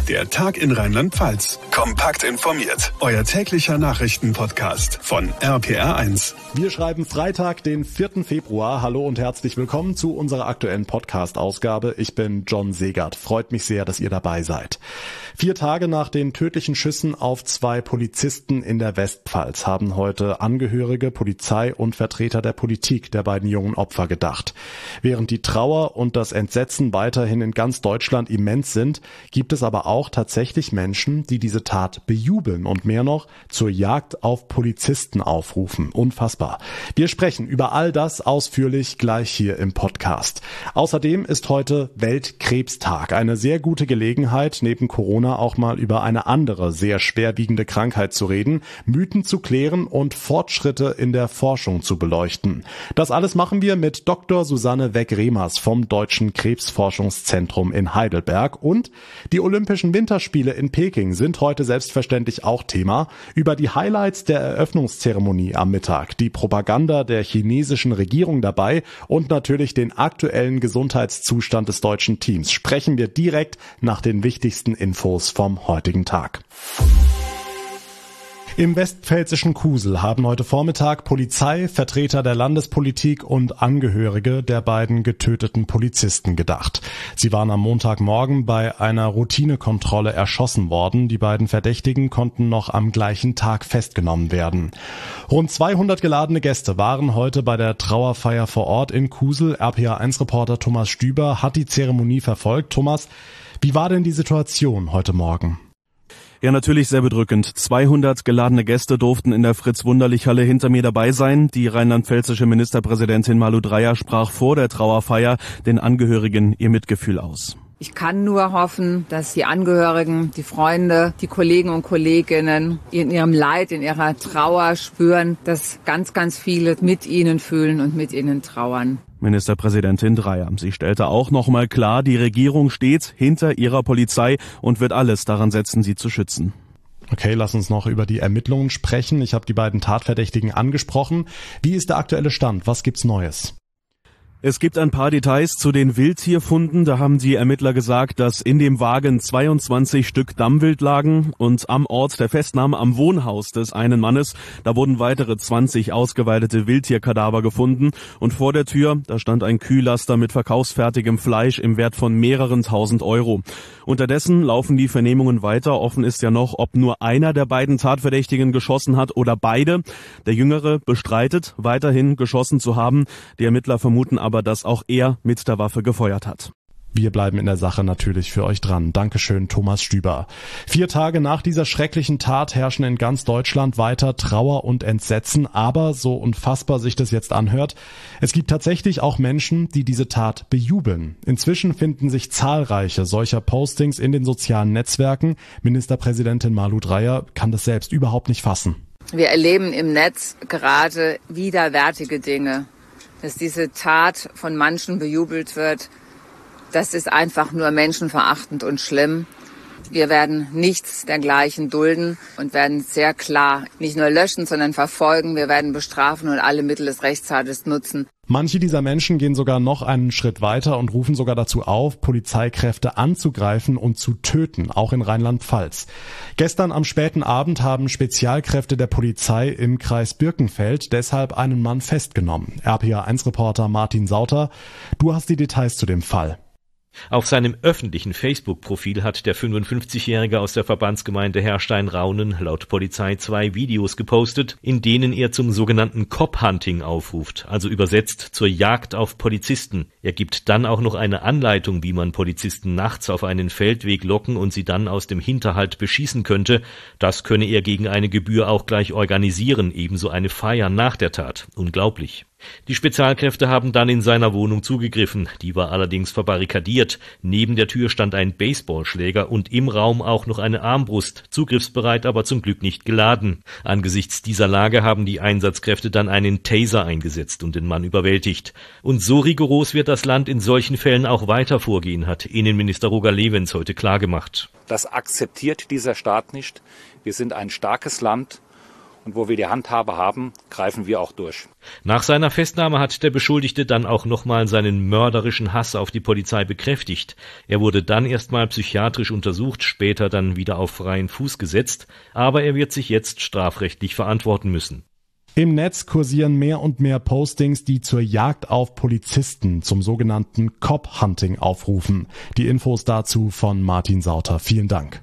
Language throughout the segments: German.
Der Tag in Rheinland-Pfalz. Kompakt informiert. Euer täglicher Nachrichtenpodcast von RPR1. Wir schreiben Freitag, den 4. Februar. Hallo und herzlich willkommen zu unserer aktuellen Podcast-Ausgabe. Ich bin John Segert. Freut mich sehr, dass ihr dabei seid. 4 Tage nach den tödlichen Schüssen auf 2 Polizisten in der Westpfalz haben heute Angehörige, Polizei und Vertreter der Politik der beiden jungen Opfer gedacht. Während die Trauer und das Entsetzen weiterhin in ganz Deutschland immens sind, gibt es aber auch tatsächlich Menschen, die diese Tat bejubeln und mehr noch zur Jagd auf Polizisten aufrufen. Unfassbar. Wir sprechen über all das ausführlich gleich hier im Podcast. Außerdem ist heute Weltkrebstag. Eine sehr gute Gelegenheit, neben Corona auch mal über eine andere, sehr schwerwiegende Krankheit zu reden, Mythen zu klären und Fortschritte in der Forschung zu beleuchten. Das alles machen wir mit Dr. Susanne Weck-Remers vom Deutschen Krebsforschungszentrum in Heidelberg. Und die Olympischen Winterspiele in Peking sind heute selbstverständlich auch Thema. Über die Highlights der Eröffnungszeremonie am Mittag, die Propaganda der chinesischen Regierung dabei und natürlich den aktuellen Gesundheitszustand des deutschen Teams sprechen wir direkt nach den wichtigsten Infos vom heutigen Tag. Im westpfälzischen Kusel haben heute Vormittag Polizei, Vertreter der Landespolitik und Angehörige der beiden getöteten Polizisten gedacht. Sie waren am Montagmorgen bei einer Routinekontrolle erschossen worden. Die beiden Verdächtigen konnten noch am gleichen Tag festgenommen werden. Rund 200 geladene Gäste waren heute bei der Trauerfeier vor Ort in Kusel. RPA1-Reporter Thomas Stüber hat die Zeremonie verfolgt. Thomas, wie war denn die Situation heute Morgen? Ja, natürlich sehr bedrückend. 200 geladene Gäste durften in der Fritz-Wunderlich-Halle hinter mir dabei sein. Die rheinland-pfälzische Ministerpräsidentin Malu Dreyer sprach vor der Trauerfeier den Angehörigen ihr Mitgefühl aus. Ich kann nur hoffen, dass die Angehörigen, die Freunde, die Kollegen und Kolleginnen in ihrem Leid, in ihrer Trauer spüren, dass ganz, ganz viele mit ihnen fühlen und mit ihnen trauern. Ministerpräsidentin Dreyer. Sie stellte auch noch mal klar, die Regierung steht hinter ihrer Polizei und wird alles daran setzen, sie zu schützen. Okay, lass uns noch über die Ermittlungen sprechen. Ich habe die beiden Tatverdächtigen angesprochen. Wie ist der aktuelle Stand? Was gibt's Neues? Es gibt ein paar Details zu den Wildtierfunden. Da haben die Ermittler gesagt, dass in dem Wagen 22 Stück Dammwild lagen und am Ort der Festnahme am Wohnhaus des einen Mannes, da wurden weitere 20 ausgeweidete Wildtierkadaver gefunden und vor der Tür, da stand ein Kühllaster mit verkaufsfertigem Fleisch im Wert von mehreren tausend Euro. Unterdessen laufen die Vernehmungen weiter. Offen ist ja noch, ob nur einer der beiden Tatverdächtigen geschossen hat oder beide. Der Jüngere bestreitet, weiterhin geschossen zu haben. Die Ermittler vermuten aber, dass auch er mit der Waffe gefeuert hat. Wir bleiben in der Sache natürlich für euch dran. Dankeschön, Thomas Stüber. 4 Tage nach dieser schrecklichen Tat herrschen in ganz Deutschland weiter Trauer und Entsetzen. Aber, so unfassbar sich das jetzt anhört, es gibt tatsächlich auch Menschen, die diese Tat bejubeln. Inzwischen finden sich zahlreiche solcher Postings in den sozialen Netzwerken. Ministerpräsidentin Malu Dreyer kann das selbst überhaupt nicht fassen. Wir erleben im Netz gerade widerwärtige Dinge. Dass diese Tat von manchen bejubelt wird, das ist einfach nur menschenverachtend und schlimm. Wir werden nichts dergleichen dulden und werden sehr klar nicht nur löschen, sondern verfolgen. Wir werden bestrafen und alle Mittel des Rechtsstaates nutzen. Manche dieser Menschen gehen sogar noch einen Schritt weiter und rufen sogar dazu auf, Polizeikräfte anzugreifen und zu töten, auch in Rheinland-Pfalz. Gestern am späten Abend haben Spezialkräfte der Polizei im Kreis Birkenfeld deshalb einen Mann festgenommen. RPA1-Reporter Martin Sauter, du hast die Details zu dem Fall. Auf seinem öffentlichen Facebook-Profil hat der 55-Jährige aus der Verbandsgemeinde Herrstein-Raunen laut Polizei 2 Videos gepostet, in denen er zum sogenannten Cop-Hunting aufruft, also übersetzt zur Jagd auf Polizisten. Er gibt dann auch noch eine Anleitung, wie man Polizisten nachts auf einen Feldweg locken und sie dann aus dem Hinterhalt beschießen könnte. Das könne er gegen eine Gebühr auch gleich organisieren, ebenso eine Feier nach der Tat. Unglaublich. Die Spezialkräfte haben dann in seiner Wohnung zugegriffen, die war allerdings verbarrikadiert. Neben der Tür stand ein Baseballschläger und im Raum auch noch eine Armbrust, zugriffsbereit, aber zum Glück nicht geladen. Angesichts dieser Lage haben die Einsatzkräfte dann einen Taser eingesetzt und den Mann überwältigt. Und so rigoros wird das Land in solchen Fällen auch weiter vorgehen, hat Innenminister Roger Lewens heute klargemacht. Das akzeptiert dieser Staat nicht. Wir sind ein starkes Land. Und wo wir die Handhabe haben, greifen wir auch durch. Nach seiner Festnahme hat der Beschuldigte dann auch nochmal seinen mörderischen Hass auf die Polizei bekräftigt. Er wurde dann erstmal psychiatrisch untersucht, später dann wieder auf freien Fuß gesetzt. Aber er wird sich jetzt strafrechtlich verantworten müssen. Im Netz kursieren mehr und mehr Postings, die zur Jagd auf Polizisten, zum sogenannten Cop-Hunting aufrufen. Die Infos dazu von Martin Sauter. Vielen Dank.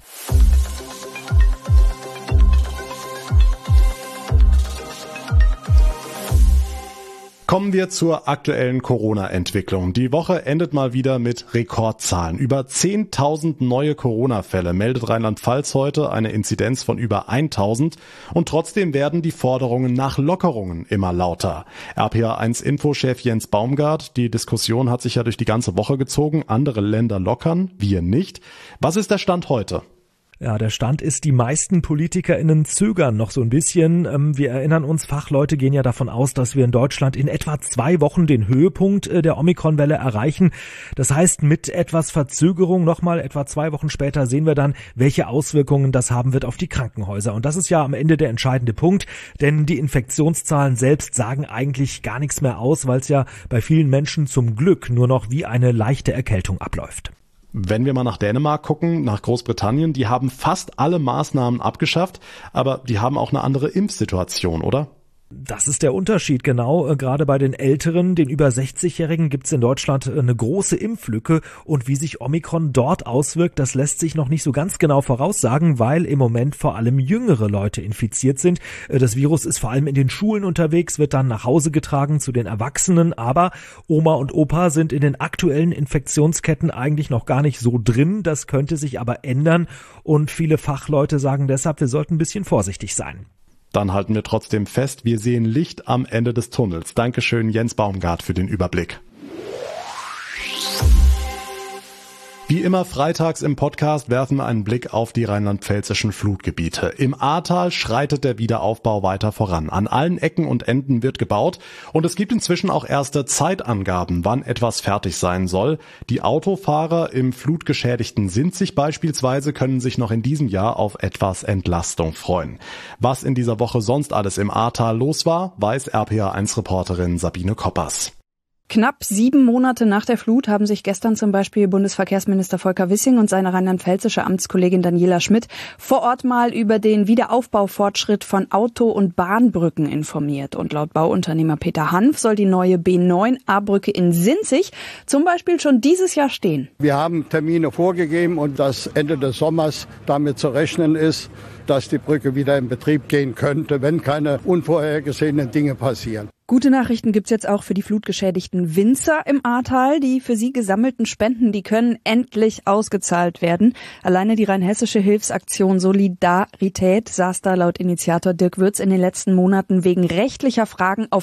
Kommen wir zur aktuellen Corona-Entwicklung. Die Woche endet mal wieder mit Rekordzahlen. Über 10.000 neue Corona-Fälle meldet Rheinland-Pfalz heute, eine Inzidenz von über 1.000. Und trotzdem werden die Forderungen nach Lockerungen immer lauter. RPA1-Info-Chef Jens Baumgart, die Diskussion hat sich ja durch die ganze Woche gezogen. Andere Länder lockern, wir nicht. Was ist der Stand heute? Ja, der Stand ist, die meisten PolitikerInnen zögern noch so ein bisschen. Wir erinnern uns, Fachleute gehen ja davon aus, dass wir in Deutschland in etwa 2 Wochen den Höhepunkt der Omikron-Welle erreichen. Das heißt, mit etwas Verzögerung nochmal etwa 2 Wochen später sehen wir dann, welche Auswirkungen das haben wird auf die Krankenhäuser. Und das ist ja am Ende der entscheidende Punkt, denn die Infektionszahlen selbst sagen eigentlich gar nichts mehr aus, weil es ja bei vielen Menschen zum Glück nur noch wie eine leichte Erkältung abläuft. Wenn wir mal nach Dänemark gucken, nach Großbritannien, die haben fast alle Maßnahmen abgeschafft, aber die haben auch eine andere Impfsituation, oder? Das ist der Unterschied, genau. Gerade bei den Älteren, den über 60-Jährigen, gibt es in Deutschland eine große Impflücke. Und wie sich Omikron dort auswirkt, das lässt sich noch nicht so ganz genau voraussagen, weil im Moment vor allem jüngere Leute infiziert sind. Das Virus ist vor allem in den Schulen unterwegs, wird dann nach Hause getragen zu den Erwachsenen. Aber Oma und Opa sind in den aktuellen Infektionsketten eigentlich noch gar nicht so drin. Das könnte sich aber ändern. Und viele Fachleute sagen deshalb, wir sollten ein bisschen vorsichtig sein. Dann halten wir trotzdem fest, wir sehen Licht am Ende des Tunnels. Dankeschön, Jens Baumgart, für den Überblick. Wie immer freitags im Podcast werfen wir einen Blick auf die rheinland-pfälzischen Flutgebiete. Im Ahrtal schreitet der Wiederaufbau weiter voran. An allen Ecken und Enden wird gebaut und es gibt inzwischen auch erste Zeitangaben, wann etwas fertig sein soll. Die Autofahrer im flutgeschädigten Sinzig beispielsweise können sich noch in diesem Jahr auf etwas Entlastung freuen. Was in dieser Woche sonst alles im Ahrtal los war, weiß RPA1-Reporterin Sabine Koppers. Knapp 7 Monate nach der Flut haben sich gestern zum Beispiel Bundesverkehrsminister Volker Wissing und seine rheinland-pfälzische Amtskollegin Daniela Schmidt vor Ort mal über den Wiederaufbaufortschritt von Auto- und Bahnbrücken informiert. Und laut Bauunternehmer Peter Hanf soll die neue B9-A-Brücke in Sinzig zum Beispiel schon dieses Jahr stehen. Wir haben Termine vorgegeben und dass Ende des Sommers damit zu rechnen ist, dass die Brücke wieder in Betrieb gehen könnte, wenn keine unvorhergesehenen Dinge passieren. Gute Nachrichten gibt's jetzt auch für die flutgeschädigten Winzer im Ahrtal. Die für sie gesammelten Spenden, die können endlich ausgezahlt werden. Alleine die rheinhessische Hilfsaktion Solidarität saß da laut Initiator Dirk Würz in den letzten Monaten wegen rechtlicher Fragen auf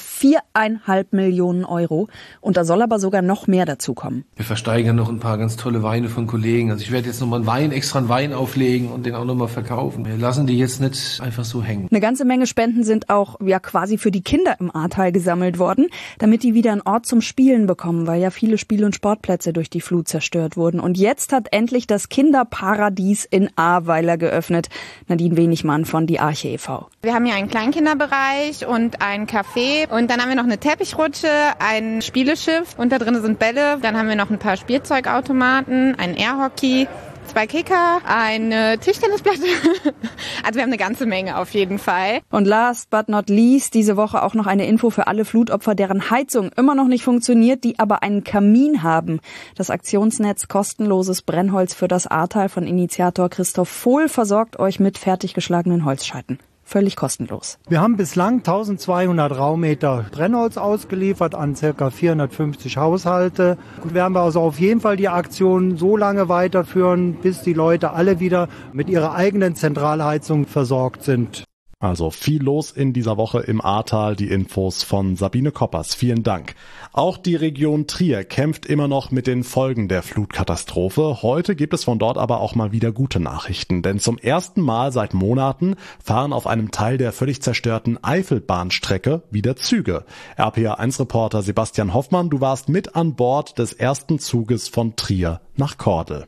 4,5 Millionen Euro. Und da soll aber sogar noch mehr dazukommen. Wir versteigern noch ein paar ganz tolle Weine von Kollegen. Also ich werde jetzt nochmal extra einen Wein auflegen und den auch nochmal verkaufen. Wir lassen die jetzt nicht einfach so hängen. Eine ganze Menge Spenden sind auch quasi für die Kinder im Ahrtal gesammelt worden, damit die wieder einen Ort zum Spielen bekommen, weil ja viele Spiel- und Sportplätze durch die Flut zerstört wurden. Und jetzt hat endlich das Kinderparadies in Ahrweiler geöffnet. Nadine Wenigmann von die Arche e.V. Wir haben hier einen Kleinkinderbereich und ein Café und dann haben wir noch eine Teppichrutsche, ein Spieleschiff und da drin sind Bälle. Dann haben wir noch ein paar Spielzeugautomaten, ein Airhockey, 2 Kicker, eine Tischtennisplatte. Also wir haben eine ganze Menge auf jeden Fall. Und last but not least, diese Woche auch noch eine Info für alle Flutopfer, deren Heizung immer noch nicht funktioniert, die aber einen Kamin haben. Das Aktionsnetz Kostenloses Brennholz für das Ahrtal von Initiator Christoph Vohl versorgt euch mit fertiggeschlagenen Holzscheiten. Völlig kostenlos. Wir haben bislang 1200 Raummeter Brennholz ausgeliefert an ca. 450 Haushalte. Und werden wir also auf jeden Fall die Aktion so lange weiterführen, bis die Leute alle wieder mit ihrer eigenen Zentralheizung versorgt sind. Also viel los in dieser Woche im Ahrtal, die Infos von Sabine Koppers. Vielen Dank. Auch die Region Trier kämpft immer noch mit den Folgen der Flutkatastrophe. Heute gibt es von dort aber auch mal wieder gute Nachrichten, denn zum ersten Mal seit Monaten fahren auf einem Teil der völlig zerstörten Eifelbahnstrecke wieder Züge. RPA1-Reporter Sebastian Hoffmann, du warst mit an Bord des ersten Zuges von Trier nach Kordel.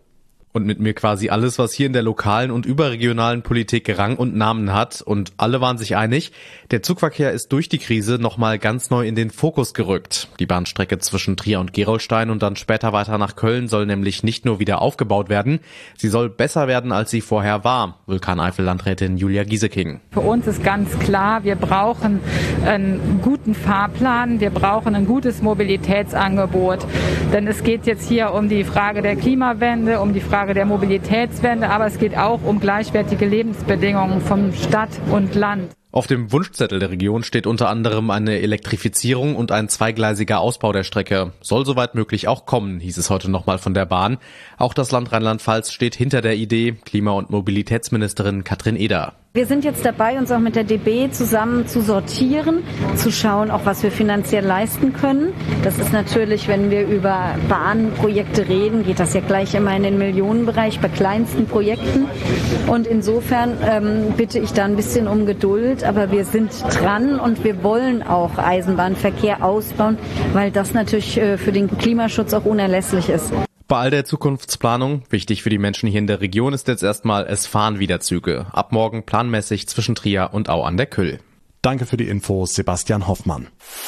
Und mit mir quasi alles, was hier in der lokalen und überregionalen Politik Rang und Namen hat. Und alle waren sich einig, der Zugverkehr ist durch die Krise nochmal ganz neu in den Fokus gerückt. Die Bahnstrecke zwischen Trier und Gerolstein und dann später weiter nach Köln soll nämlich nicht nur wieder aufgebaut werden, sie soll besser werden, als sie vorher war. Vulkaneifel-Landrätin Julia Gieseking. Für uns ist ganz klar, wir brauchen einen guten Fahrplan, wir brauchen ein gutes Mobilitätsangebot. Denn es geht jetzt hier um die Frage der Klimawende, um die Frage der Mobilitätswende, aber es geht auch um gleichwertige Lebensbedingungen von Stadt und Land. Auf dem Wunschzettel der Region steht unter anderem eine Elektrifizierung und ein zweigleisiger Ausbau der Strecke. Soll soweit möglich auch kommen, hieß es heute nochmal von der Bahn. Auch das Land Rheinland-Pfalz steht hinter der Idee, Klima- und Mobilitätsministerin Katrin Eder. Wir sind jetzt dabei, uns auch mit der DB zusammen zu sortieren, zu schauen, auch was wir finanziell leisten können. Das ist natürlich, wenn wir über Bahnprojekte reden, geht das ja gleich immer in den Millionenbereich bei kleinsten Projekten. Und insofern bitte ich da ein bisschen um Geduld, aber wir sind dran und wir wollen auch Eisenbahnverkehr ausbauen, weil das natürlich für den Klimaschutz auch unerlässlich ist. Bei all der Zukunftsplanung, wichtig für die Menschen hier in der Region, ist jetzt erstmal, es fahren wieder Züge. Ab morgen planmäßig zwischen Trier und Au an der Küll. Danke für die Infos, Sebastian Hoffmann.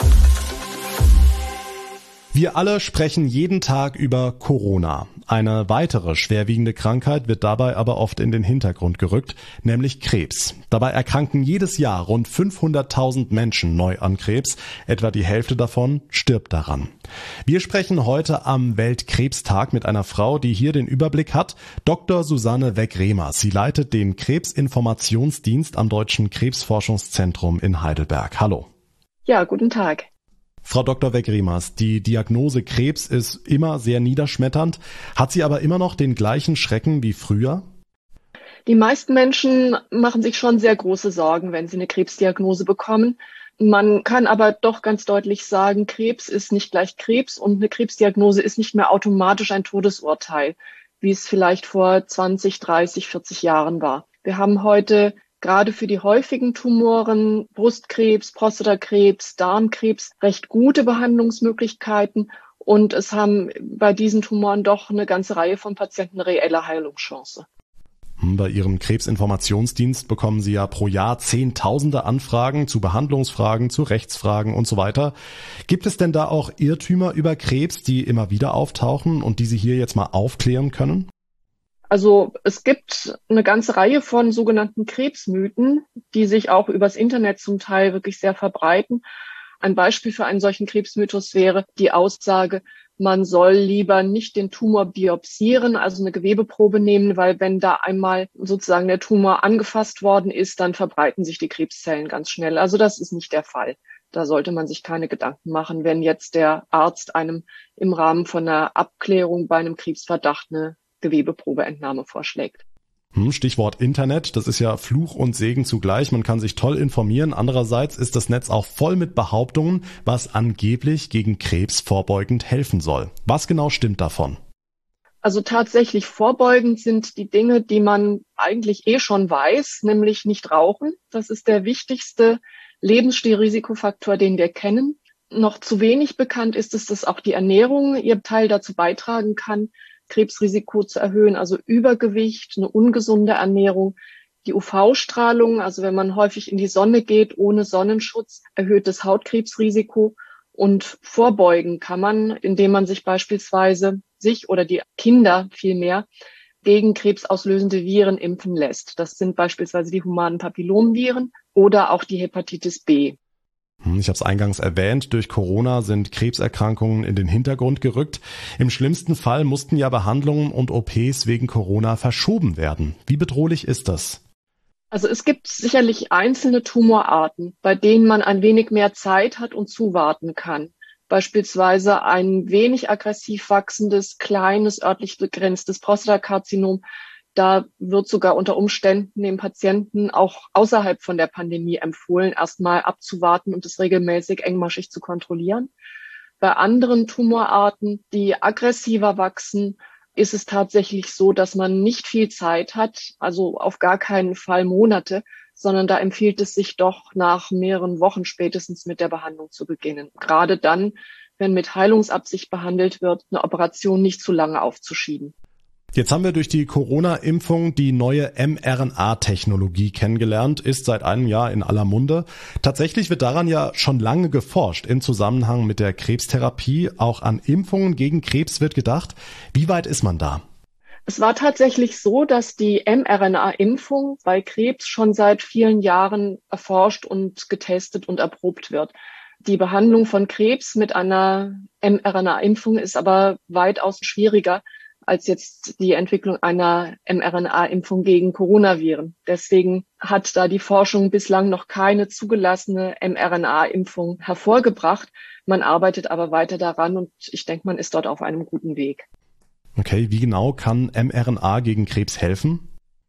Wir alle sprechen jeden Tag über Corona. Eine weitere schwerwiegende Krankheit wird dabei aber oft in den Hintergrund gerückt, nämlich Krebs. Dabei erkranken jedes Jahr rund 500.000 Menschen neu an Krebs. Etwa die Hälfte davon stirbt daran. Wir sprechen heute am Weltkrebstag mit einer Frau, die hier den Überblick hat, Dr. Susanne Weck-Remers. Sie leitet den Krebsinformationsdienst am Deutschen Krebsforschungszentrum in Heidelberg. Hallo. Ja, guten Tag. Frau Dr. Weck-Remers, die Diagnose Krebs ist immer sehr niederschmetternd. Hat sie aber immer noch den gleichen Schrecken wie früher? Die meisten Menschen machen sich schon sehr große Sorgen, wenn sie eine Krebsdiagnose bekommen. Man kann aber doch ganz deutlich sagen, Krebs ist nicht gleich Krebs und eine Krebsdiagnose ist nicht mehr automatisch ein Todesurteil, wie es vielleicht vor 20, 30, 40 Jahren war. Wir haben heute gerade für die häufigen Tumoren, Brustkrebs, Prostatakrebs, Darmkrebs, recht gute Behandlungsmöglichkeiten. Und es haben bei diesen Tumoren doch eine ganze Reihe von Patienten eine reelle Heilungschance. Bei Ihrem Krebsinformationsdienst bekommen Sie ja pro Jahr Zehntausende Anfragen zu Behandlungsfragen, zu Rechtsfragen und so weiter. Gibt es denn da auch Irrtümer über Krebs, die immer wieder auftauchen und die Sie hier jetzt mal aufklären können? Also es gibt eine ganze Reihe von sogenannten Krebsmythen, die sich auch übers Internet zum Teil wirklich sehr verbreiten. Ein Beispiel für einen solchen Krebsmythos wäre die Aussage, man soll lieber nicht den Tumor biopsieren, also eine Gewebeprobe nehmen, weil wenn da einmal sozusagen der Tumor angefasst worden ist, dann verbreiten sich die Krebszellen ganz schnell. Also das ist nicht der Fall. Da sollte man sich keine Gedanken machen, wenn jetzt der Arzt einem im Rahmen von einer Abklärung bei einem Krebsverdacht eine Gewebeprobeentnahme vorschlägt. Stichwort Internet, das ist ja Fluch und Segen zugleich. Man kann sich toll informieren. Andererseits ist das Netz auch voll mit Behauptungen, was angeblich gegen Krebs vorbeugend helfen soll. Was genau stimmt davon? Also tatsächlich vorbeugend sind die Dinge, die man eigentlich schon weiß, nämlich nicht rauchen. Das ist der wichtigste Lebensstilrisikofaktor, den wir kennen. Noch zu wenig bekannt ist es, dass auch die Ernährung ihr Teil dazu beitragen kann, Krebsrisiko zu erhöhen, also Übergewicht, eine ungesunde Ernährung, die UV-Strahlung, also wenn man häufig in die Sonne geht ohne Sonnenschutz, erhöht das Hautkrebsrisiko. Und vorbeugen kann man, indem man sich beispielsweise oder die Kinder vielmehr gegen krebsauslösende Viren impfen lässt. Das sind beispielsweise die humanen Papillomviren oder auch die Hepatitis B. Ich habe es eingangs erwähnt, durch Corona sind Krebserkrankungen in den Hintergrund gerückt. Im schlimmsten Fall mussten ja Behandlungen und OPs wegen Corona verschoben werden. Wie bedrohlich ist das? Also es gibt sicherlich einzelne Tumorarten, bei denen man ein wenig mehr Zeit hat und zuwarten kann. Beispielsweise ein wenig aggressiv wachsendes, kleines, örtlich begrenztes Prostatakarzinom. Da wird sogar unter Umständen dem Patienten auch außerhalb von der Pandemie empfohlen, erstmal abzuwarten und es regelmäßig engmaschig zu kontrollieren. Bei anderen Tumorarten, die aggressiver wachsen, ist es tatsächlich so, dass man nicht viel Zeit hat, also auf gar keinen Fall Monate, sondern da empfiehlt es sich doch nach mehreren Wochen spätestens mit der Behandlung zu beginnen. Gerade dann, wenn mit Heilungsabsicht behandelt wird, eine Operation nicht zu lange aufzuschieben. Jetzt haben wir durch die Corona-Impfung die neue mRNA-Technologie kennengelernt, ist seit einem Jahr in aller Munde. Tatsächlich wird daran ja schon lange geforscht im Zusammenhang mit der Krebstherapie. Auch an Impfungen gegen Krebs wird gedacht. Wie weit ist man da? Es war tatsächlich so, dass die mRNA-Impfung bei Krebs schon seit vielen Jahren erforscht und getestet und erprobt wird. Die Behandlung von Krebs mit einer mRNA-Impfung ist aber weitaus schwieriger als jetzt die Entwicklung einer mRNA-Impfung gegen Coronaviren. Deswegen hat da die Forschung bislang noch keine zugelassene mRNA-Impfung hervorgebracht. Man arbeitet aber weiter daran und ich denke, man ist dort auf einem guten Weg. Okay, wie genau kann mRNA gegen Krebs helfen?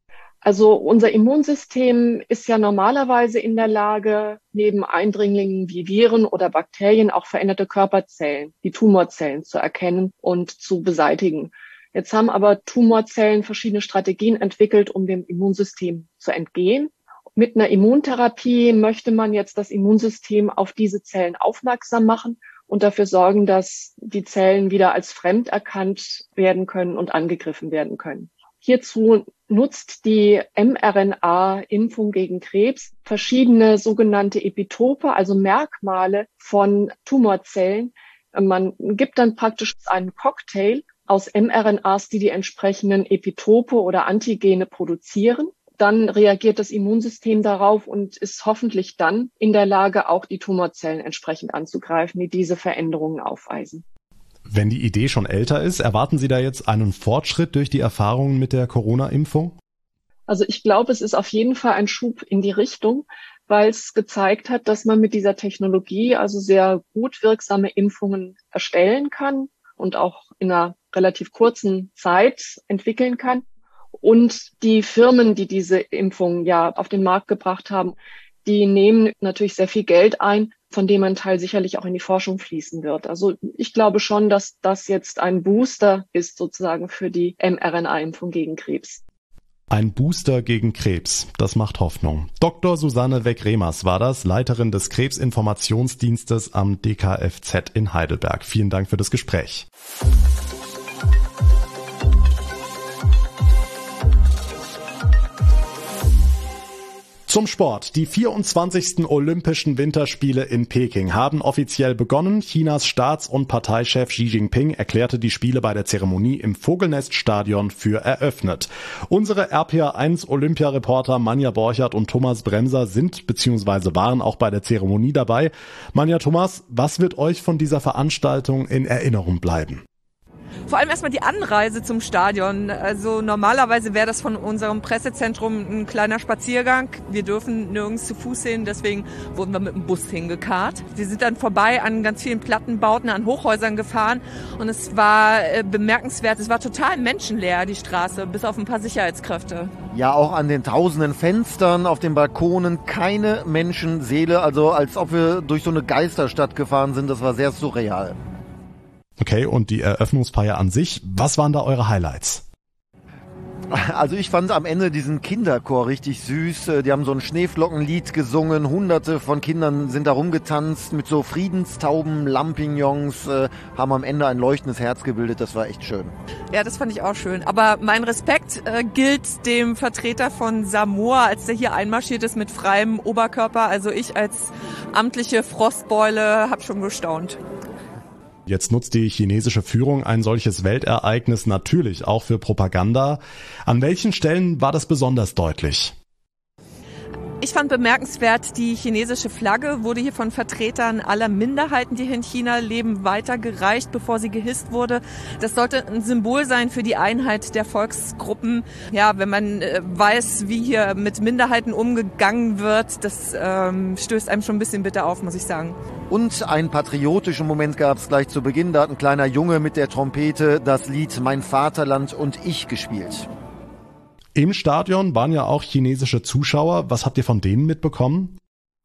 Also unser Immunsystem ist ja normalerweise in der Lage, neben Eindringlingen wie Viren oder Bakterien auch veränderte Körperzellen, die Tumorzellen, zu erkennen und zu beseitigen. Jetzt haben aber Tumorzellen verschiedene Strategien entwickelt, um dem Immunsystem zu entgehen. Mit einer Immuntherapie möchte man jetzt das Immunsystem auf diese Zellen aufmerksam machen und dafür sorgen, dass die Zellen wieder als fremd erkannt werden können und angegriffen werden können. Hierzu nutzt die mRNA-Impfung gegen Krebs verschiedene sogenannte Epitope, also Merkmale von Tumorzellen. Man gibt dann praktisch einen Cocktail aus mRNAs, die entsprechenden Epitope oder Antigene produzieren. Dann reagiert das Immunsystem darauf und ist hoffentlich dann in der Lage, auch die Tumorzellen entsprechend anzugreifen, die diese Veränderungen aufweisen. Wenn die Idee schon älter ist, erwarten Sie da jetzt einen Fortschritt durch die Erfahrungen mit der Corona-Impfung? Also ich glaube, es ist auf jeden Fall ein Schub in die Richtung, weil es gezeigt hat, dass man mit dieser Technologie also sehr gut wirksame Impfungen erstellen kann und auch in einer relativ kurzen Zeit entwickeln kann. Und die Firmen, die diese Impfung ja auf den Markt gebracht haben, die nehmen natürlich sehr viel Geld ein, von dem ein Teil sicherlich auch in die Forschung fließen wird. Also ich glaube schon, dass das jetzt ein Booster ist sozusagen für die mRNA-Impfung gegen Krebs. Ein Booster gegen Krebs, das macht Hoffnung. Dr. Susanne Weck-Remers war das, Leiterin des Krebsinformationsdienstes am DKFZ in Heidelberg. Vielen Dank für das Gespräch. Zum Sport. Die 24. Olympischen Winterspiele in Peking haben offiziell begonnen. Chinas Staats- und Parteichef Xi Jinping erklärte die Spiele bei der Zeremonie im Vogelnest-Stadion für eröffnet. Unsere RPA1 Olympiareporter Manja Borchert und Thomas Bremser sind bzw. waren auch bei der Zeremonie dabei. Manja, Thomas, was wird euch von dieser Veranstaltung in Erinnerung bleiben? Vor allem erstmal die Anreise zum Stadion. Also normalerweise wäre das von unserem Pressezentrum ein kleiner Spaziergang. Wir dürfen nirgends zu Fuß hin, deswegen wurden wir mit dem Bus hingekarrt. Wir sind dann vorbei an ganz vielen Plattenbauten, an Hochhäusern gefahren und es war bemerkenswert. Es war total menschenleer, die Straße, bis auf ein paar Sicherheitskräfte. Ja, auch an den tausenden Fenstern, auf den Balkonen, keine Menschenseele. Also als ob wir durch so eine Geisterstadt gefahren sind. Das war sehr surreal. Okay, und die Eröffnungsfeier an sich, was waren da eure Highlights? Also ich fand am Ende diesen Kinderchor richtig süß. Die haben so ein Schneeflockenlied gesungen. Hunderte von Kindern sind da rumgetanzt mit so Friedenstauben, Lampignons, haben am Ende ein leuchtendes Herz gebildet. Das war echt schön. Ja, das fand ich auch schön. Aber mein Respekt gilt dem Vertreter von Samoa, als der hier einmarschiert ist mit freiem Oberkörper. Also ich als amtliche Frostbeule habe schon gestaunt. Jetzt nutzt die chinesische Führung ein solches Weltereignis natürlich auch für Propaganda. An welchen Stellen war das besonders deutlich? Ich fand bemerkenswert, die chinesische Flagge wurde hier von Vertretern aller Minderheiten, die hier in China leben, weitergereicht, bevor sie gehisst wurde. Das sollte ein Symbol sein für die Einheit der Volksgruppen. Ja, wenn man weiß, wie hier mit Minderheiten umgegangen wird, das stößt einem schon ein bisschen bitter auf, muss ich sagen. Und einen patriotischen Moment gab es gleich zu Beginn. Da hat ein kleiner Junge mit der Trompete das Lied Mein Vaterland und ich gespielt. Im Stadion waren ja auch chinesische Zuschauer. Was habt ihr von denen mitbekommen?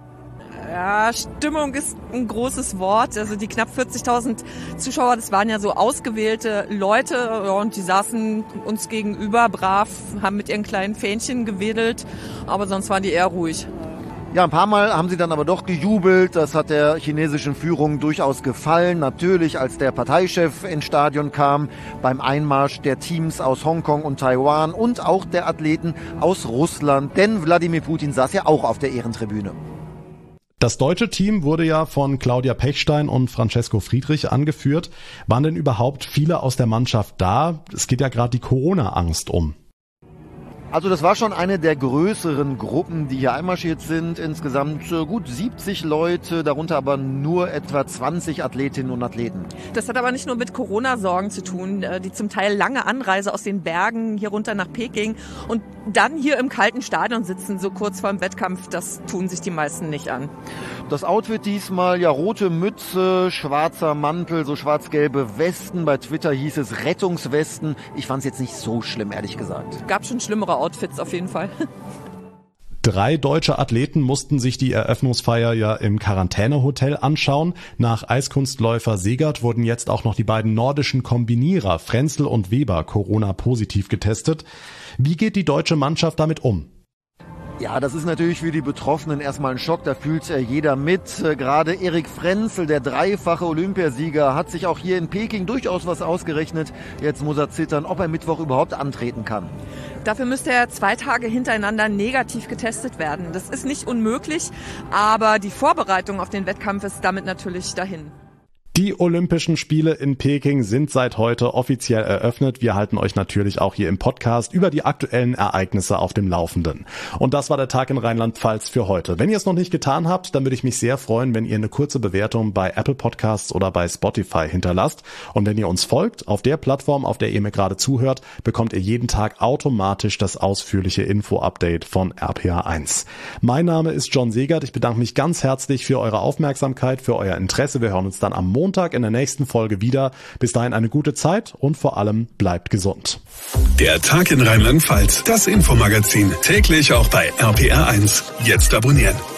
Ja, Stimmung ist ein großes Wort. Also die knapp 40.000 Zuschauer, das waren ja so ausgewählte Leute und die saßen uns gegenüber brav, haben mit ihren kleinen Fähnchen gewedelt, aber sonst waren die eher ruhig. Ja, ein paar Mal haben sie dann aber doch gejubelt. Das hat der chinesischen Führung durchaus gefallen. Natürlich, als der Parteichef ins Stadion kam, beim Einmarsch der Teams aus Hongkong und Taiwan und auch der Athleten aus Russland. Denn Wladimir Putin saß ja auch auf der Ehrentribüne. Das deutsche Team wurde ja von Claudia Pechstein und Francesco Friedrich angeführt. Waren denn überhaupt viele aus der Mannschaft da? Es geht ja gerade die Corona-Angst um. Also das war schon eine der größeren Gruppen, die hier einmarschiert sind. Insgesamt gut 70 Leute, darunter aber nur etwa 20 Athletinnen und Athleten. Das hat aber nicht nur mit Corona-Sorgen zu tun. Die zum Teil lange Anreise aus den Bergen hier runter nach Peking und dann hier im kalten Stadion sitzen, so kurz vor dem Wettkampf, das tun sich die meisten nicht an. Das Outfit diesmal, ja, rote Mütze, schwarzer Mantel, so schwarz-gelbe Westen. Bei Twitter hieß es Rettungswesten. Ich fand es jetzt nicht so schlimm, ehrlich gesagt. Gab schon schlimmere Outfits auf jeden Fall. 3 deutsche Athleten mussten sich die Eröffnungsfeier ja im Quarantänehotel anschauen. Nach Eiskunstläufer Segert wurden jetzt auch noch die beiden nordischen Kombinierer Frenzel und Weber Corona-positiv getestet. Wie geht die deutsche Mannschaft damit um? Ja, das ist natürlich für die Betroffenen erstmal ein Schock, da fühlt jeder mit. Gerade Erik Frenzel, der dreifache Olympiasieger, hat sich auch hier in Peking durchaus was ausgerechnet. Jetzt muss er zittern, ob er Mittwoch überhaupt antreten kann. Dafür müsste er 2 Tage hintereinander negativ getestet werden. Das ist nicht unmöglich, aber die Vorbereitung auf den Wettkampf ist damit natürlich dahin. Die Olympischen Spiele in Peking sind seit heute offiziell eröffnet. Wir halten euch natürlich auch hier im Podcast über die aktuellen Ereignisse auf dem Laufenden. Und das war der Tag in Rheinland-Pfalz für heute. Wenn ihr es noch nicht getan habt, dann würde ich mich sehr freuen, wenn ihr eine kurze Bewertung bei Apple Podcasts oder bei Spotify hinterlasst. Und wenn ihr uns folgt, auf der Plattform, auf der ihr mir gerade zuhört, bekommt ihr jeden Tag automatisch das ausführliche Info-Update von RPA1. Mein Name ist John Segert. Ich bedanke mich ganz herzlich für eure Aufmerksamkeit, für euer Interesse. Wir hören uns dann am Montag in der nächsten Folge wieder. Bis dahin eine gute Zeit und vor allem bleibt gesund. Der Tag in Rheinland-Pfalz, das Infomagazin, täglich auch bei RPR1. Jetzt abonnieren.